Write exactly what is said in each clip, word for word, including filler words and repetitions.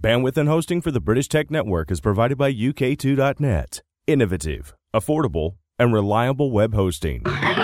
Bandwidth and hosting for the British Tech Network is provided by U K two dot net. Innovative, affordable, and reliable web hosting.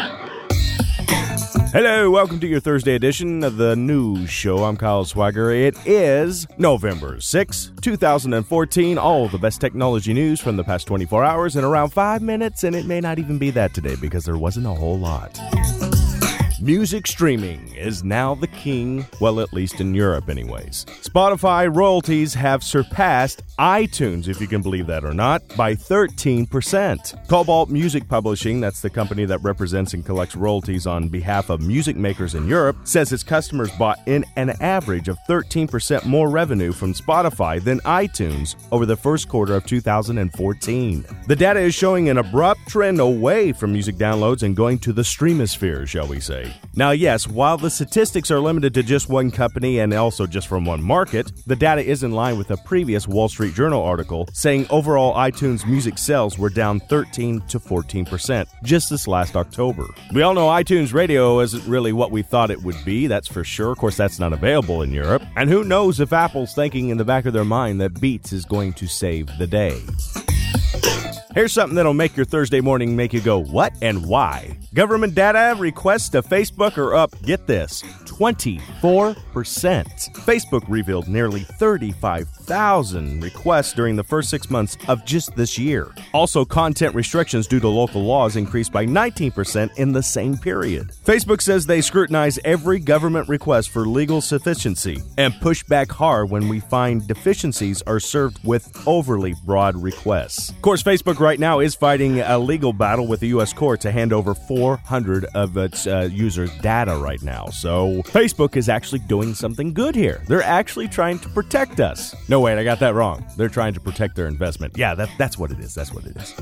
Hello, welcome to your Thursday edition of the news show. I'm Kyle Swagger. It is November sixth, twenty fourteen. All the best technology news from the past twenty-four hours in around five minutes, and it may not even be that today because there wasn't a whole lot. Music streaming is now the king, well, at least in Europe anyways. Spotify royalties have surpassed iTunes, if you can believe that or not, by thirteen percent. Cobalt Music Publishing, that's the company that represents and collects royalties on behalf of music makers in Europe, says its customers bought in an average of thirteen percent more revenue from Spotify than iTunes over the first quarter of two thousand fourteen. The data is showing an abrupt trend away from music downloads and going to the streamosphere, shall we say. Now, yes, while the statistics are limited to just one company and also just from one market, the data is in line with a previous Wall Street Journal article saying overall iTunes music sales were down thirteen to fourteen percent just this last October. We all know iTunes Radio isn't really what we thought it would be, that's for sure. Of course, that's not available in Europe. And who knows if Apple's thinking in the back of their mind that Beats is going to save the day. Here's something that'll make your Thursday morning make you go, what and why? Government data requests to Facebook are up, get this, twenty-four percent. Facebook revealed nearly thirty-five thousand requests during the first six months of just this year. Also, content restrictions due to local laws increased by nineteen percent in the same period. Facebook says they scrutinize every government request for legal sufficiency and push back hard when we find deficiencies are served with overly broad requests. Of course, Facebook right now is fighting a legal battle with the U S court to hand over four hundred of its uh, users' data right now. So Facebook is actually doing something good here. They're actually trying to protect us. No, wait, I got that wrong. They're trying to protect their investment. Yeah, that, that's what it is. That's what it is.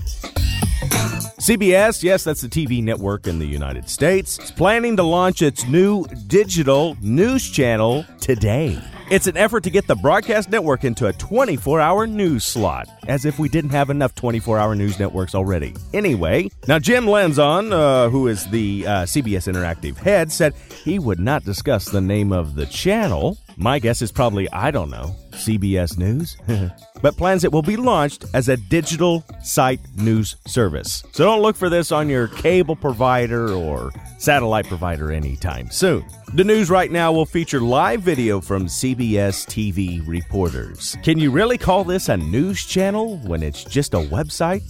C B S, yes, that's the T V network in the United States, is planning to launch its new digital news channel today. It's an effort to get the broadcast network into a twenty-four hour news slot, as if we didn't have enough twenty-four hour news networks already. Anyway, now Jim Lanzon, uh, who is the uh, C B S Interactive head, said he would not discuss the name of the channel. My guess is probably, I don't know, C B S News? But plans it will be launched as a digital site news service. So don't look for this on your cable provider or satellite provider anytime soon. The news right now will feature live video from C B S T V reporters. Can you really call this a news channel when it's just a website?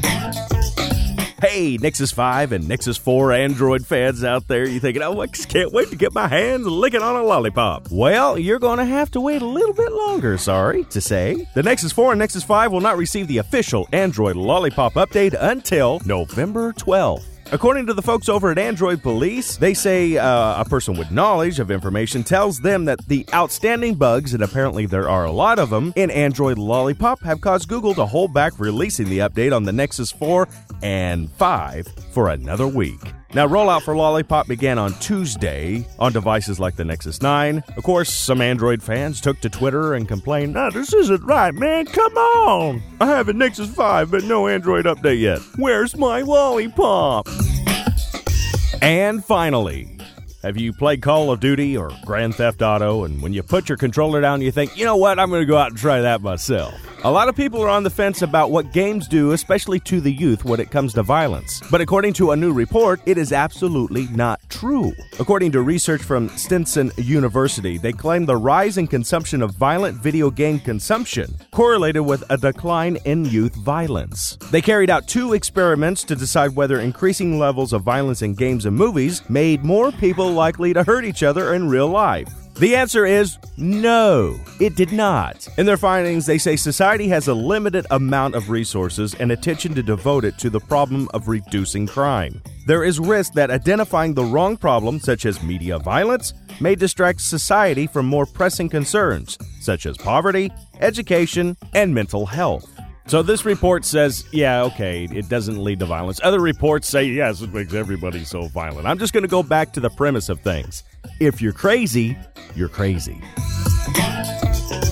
Hey, Nexus five and Nexus four Android fans out there, you thinking, oh, I just can't wait to get my hands licking on a lollipop. Well, you're going to have to wait a little bit longer, sorry to say. The Nexus four and Nexus five will not receive the official Android Lollipop update until November twelfth. According to the folks over at Android Police, they say uh, a person with knowledge of information tells them that the outstanding bugs, and apparently there are a lot of them, in Android Lollipop have caused Google to hold back releasing the update on the Nexus four and five for another week. Now, rollout for Lollipop began on Tuesday on devices like the Nexus nine. Of course, some Android fans took to Twitter and complained, "No, this isn't right, man. Come on. I have a Nexus five, but no Android update yet. Where's my Lollipop?" And finally, have you played Call of Duty or Grand Theft Auto, and when you put your controller down, you think, you know what, I'm going to go out and try that myself? A lot of people are on the fence about what games do, especially to the youth, when it comes to violence. But according to a new report, it is absolutely not true. According to research from Stetson University, they claim the rise in consumption of violent video game consumption correlated with a decline in youth violence. They carried out two experiments to decide whether increasing levels of violence in games and movies made more people likely to hurt each other in real life. The answer is no, it did not. In their findings, they say society has a limited amount of resources and attention to devote it to the problem of reducing crime. There is risk that identifying the wrong problem, such as media violence, may distract society from more pressing concerns, such as poverty, education, and mental health. So this report says, yeah, okay, it doesn't lead to violence. Other reports say, yes, it makes everybody so violent. I'm just going to go back to the premise of things. If you're crazy, you're crazy.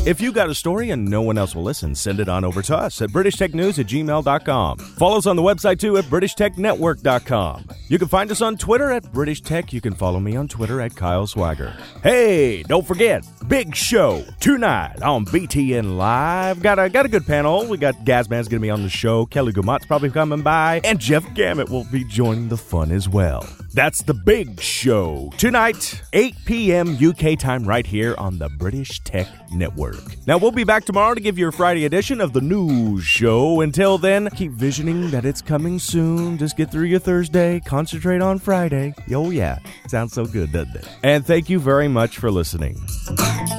If you got a story and no one else will listen, send it on over to us at british tech news at gmail dot com. Follow us on the website too at british tech network dot com. You can find us on Twitter at British Tech. You can follow me on Twitter at Kyle Swagger. Hey, don't forget, big show tonight on B T N Live. Got a got a good panel. We got Gazman's going to be on the show. Kelly Gumat's probably coming by. And Jeff Gamet will be joining the fun as well. That's the big show tonight, eight p.m. U K time right here on the British Tech Network. Now, we'll be back tomorrow to give you a Friday edition of the news show. Until then, keep visioning that it's coming soon. Just get through your Thursday. Concentrate on Friday. Oh, yeah. Sounds so good, doesn't it? And thank you very much for listening.